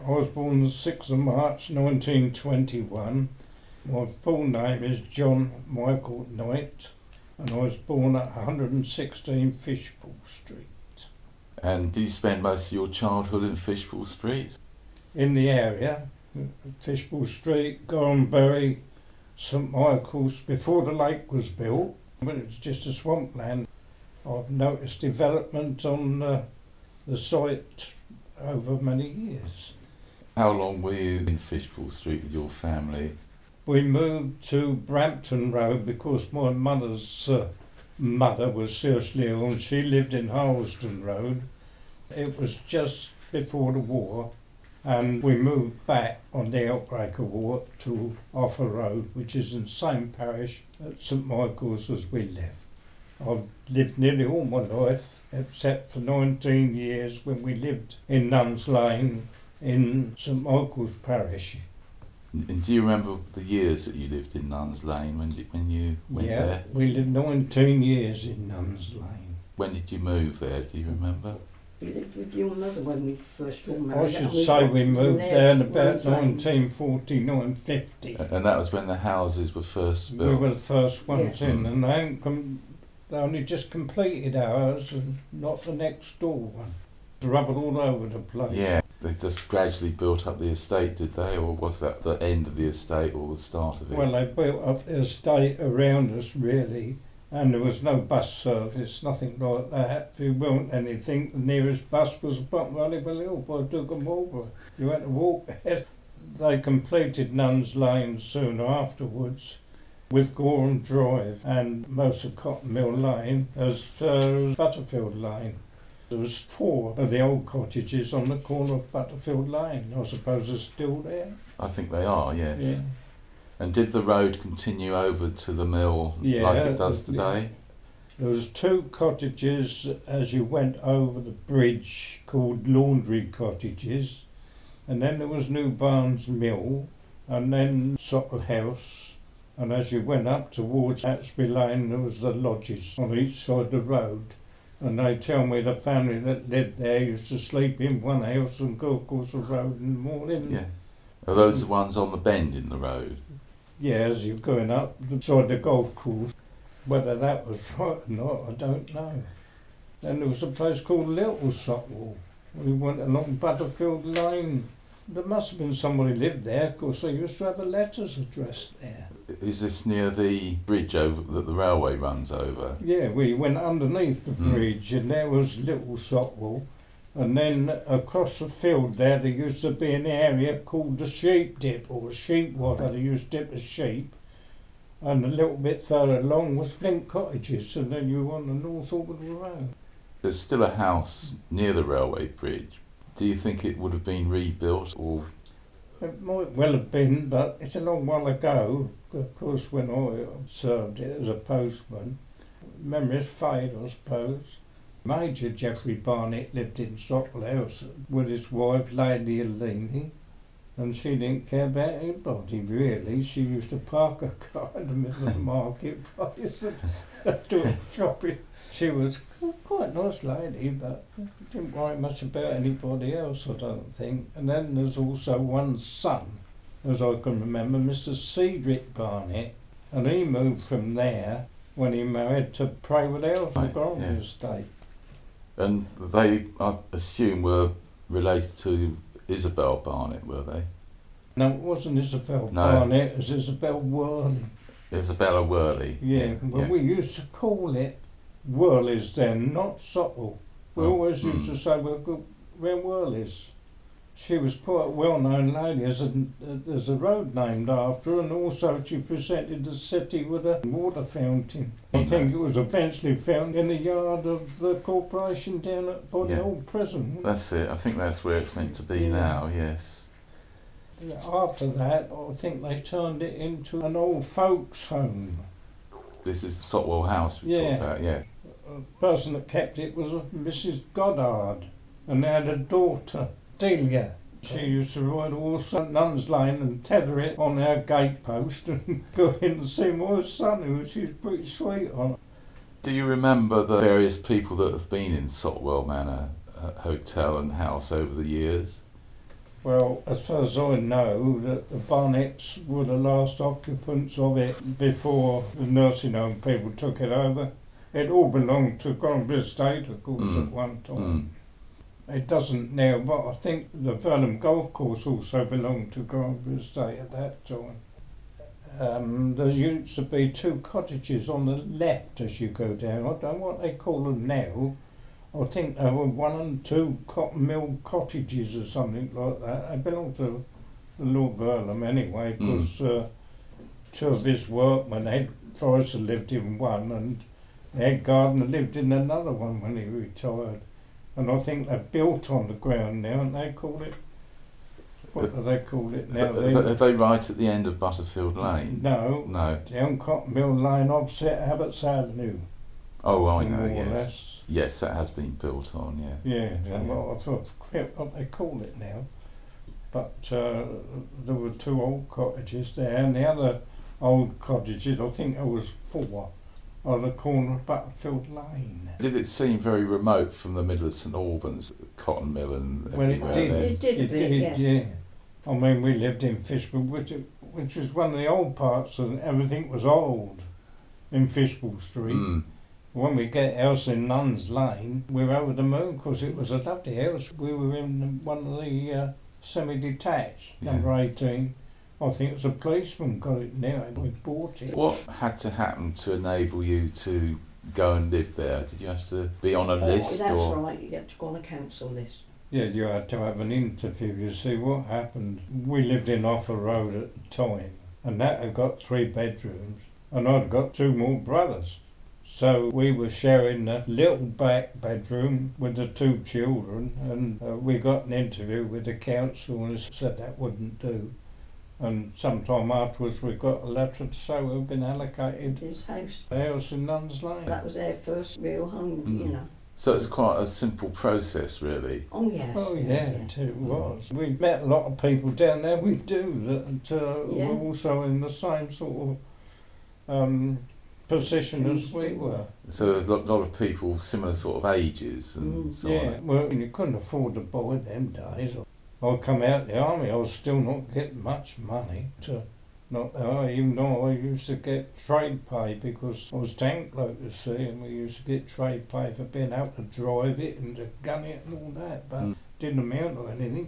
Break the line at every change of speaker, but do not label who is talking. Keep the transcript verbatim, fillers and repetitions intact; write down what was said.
I was born the sixth of March nineteen twenty-one. My full name is John Michael Knight, and I was born at one hundred sixteen Fishpool Street.
And did you spend most of your childhood in Fishpool Street?
In the area, Fishpool Street, Gorhambury, St Michael's, before the lake was built, when it was just a swampland. I've noticed development on uh, the site over many years.
How long were you in Fishpool Street with your family?
We moved to Brampton Road because my mother's uh, mother was seriously ill and she lived in Harlesden Road. It was just before the war, and we moved back on the outbreak of war to Offa Road, which is in the same parish at St Michael's as we live. I've lived nearly all my life, except for nineteen years when we lived in Nuns Lane in St Michael's parish.
And do you remember the years that you lived in Nuns Lane when you, when you went
yeah,
there?
We lived nineteen years in Nuns Lane.
When did you move there, do you remember?
We lived with your mother when we first all married.
I should say we moved there in about nineteen forty-nine fifty.
And that was when the houses were first built?
We were the first ones
yeah.
in, and they, ain't com- they only just completed ours and not the next door one. Rubble all over the place.
Yeah, they just gradually built up the estate, did they? Or was that the end of the estate or the start of it?
Well, they built up the estate around us, really, and there was no bus service, nothing like that. If you weren't anything, the nearest bus was Bottom Valley Hill by Duke and Marlborough. You had to walk there. They completed Nuns Lane soon afterwards, with Gorham Drive and most of Cotton Mill Lane as far as Butterfield Lane. There was four of the old cottages on the corner of Butterfield Lane. I suppose they're still there.
I think they are, yes.
Yeah.
And did the road continue over to the mill
Yeah,
like it does today?
There was two cottages as you went over the bridge called Laundry Cottages, and then there was New Barnes Mill, and then Sottle House, and as you went up towards Hatsbury Lane there was the lodges on each side of the road. And they tell me the family that lived there used to sleep in one house and go across the road in the morning.
Yeah. Are those the ones on the bend in the road?
Yeah, as you're going up the side of the golf course. Whether that was right or not, I don't know. Then there was a place called Little Sotwell. We went along Butterfield Lane. There must have been somebody lived there, because they used to have the letters addressed there.
Is this near the bridge over that the railway runs over?
Yeah, we went underneath the
Mm.
bridge and there was Little Sotwell. And then across the field there, there used to be an area called the Sheep Dip, or Sheep Water. They used to dip the sheep. And a little bit further along was Flint Cottages, and then you were on the North Orbital Road.
There's still a house near the railway bridge. Do you think it would have been rebuilt or?
It might well have been, but it's a long while ago. Of course, when I served it as a postman, memories fade, I suppose. Major Geoffrey Barnett lived in Sottle House with his wife, Lady Eleni, and she didn't care about anybody, really. She used to park her car in the middle of the marketplace and do shopping. She was quite a nice lady, but didn't worry much about anybody else, I don't think. And then there's also one son, as I can remember, Mister Cedric Barnett, and he moved from there when he married to Praywood House on
Right,
Grant
yeah.
Estate.
And they, I assume, were related to Isabel Barnett, were they?
No, it wasn't Isabel
No.
Barnett, it was Isabel Worley.
Isabella Worley.
Yeah, well,
yeah.
we used to call it Worleys then, not Sottle. We
Oh,
always used
mm.
to say we're, good, we're Worleys. She was quite a well-known lady. There's a, there's a road named after her, and also she presented the city with a water fountain. I
Yeah.
think it was eventually found in the yard of the corporation down at by the
Yeah.
old prison.
That's it. I think that's where it's meant to be
Yeah.
now, yes.
After that, I think they turned it into an old folks' home.
This is Sotwell House we
Yeah.
talk about, yeah.
The person that kept it was a Missus Goddard, and they had a daughter, Delia. She used to ride a horse at Nuns Lane and tether it on our gatepost and go in to see my son, who she was pretty sweet on.
Do you remember the various people that have been in Sotwell Manor uh, Hotel and House over the years?
Well, as far as I know, that the Barnetts were the last occupants of it before the nursing home people took it over. It all belonged to Granby Estate, of course,
Mm.
at one time.
Mm.
It doesn't now, but I think the Vellum Golf Course also belonged to Granby Estate at that time. Um, there used to be two cottages on the left as you go down. I don't know what they call them now. I think there were one and two cotton mill cottages or something like that. They belonged to Lord Verlham anyway, because uh, two of his workmen, Ed Forrester lived in one and Ed Gardner lived in another one when he retired. And I think they're built on the ground now, and they call it, what do they call it now?
Are, are they right at the end of Butterfield Lane?
No,
No.
down Cotton Mill Lane opposite Abbots Avenue.
Oh, I know,
more or
yes.
less.
Yes, that has been built on, yeah.
Yeah,
Yeah.
and well, I forget what they call it now. But uh, there were two old cottages there, and the other old cottages, I think there was four, on the corner of Butterfield Lane.
Did it seem very remote from the middle of St Albans, Cotton Mill and
Well, it
everywhere
did.
there?
It did a
It
bit,
did,
yes.
yeah. I mean, we lived in Fishpool, which, which is one of the old parts, and everything was old in Fishpool Street.
Mm.
When we get a house in Nuns Lane, we were over the moon because it was a lovely house. We were in one of the uh, semi-detached,
Yeah.
number eighteen. I think it was a policeman got it now, and we bought it.
What had to happen to enable you to go and live there? Did you have to be on a
Oh,
list?
that's
or?
right, you have to go on a council list.
Yeah, you had to have an interview. You see what happened. We lived in Offa Road at the time, and that had got three bedrooms, and I'd got two more brothers. So we were sharing the little back bedroom with the two children, and uh, we got an interview with the council and said that wouldn't do. And sometime afterwards we got a letter to say we've been allocated
His house.
a house in Nuns Lane.
That was their first real home,
Mm.
you know.
So it's quite a simple process, really.
Oh yes.
Oh yeah, it it was. We met a lot of people down there. We do that uh,
Yeah.
were also in the same sort of um, position as we were.
So there's a lot, lot of people similar sort of ages and
Mm.
so
Yeah,
on.
well, you couldn't afford to buy them days. I come out the army, I was still not getting much money to not uh, even though I used to get trade pay because I was tank bloke, you see, and we used to get trade pay for being able to drive it and to gun it and all that, but
Mm.
didn't amount to anything.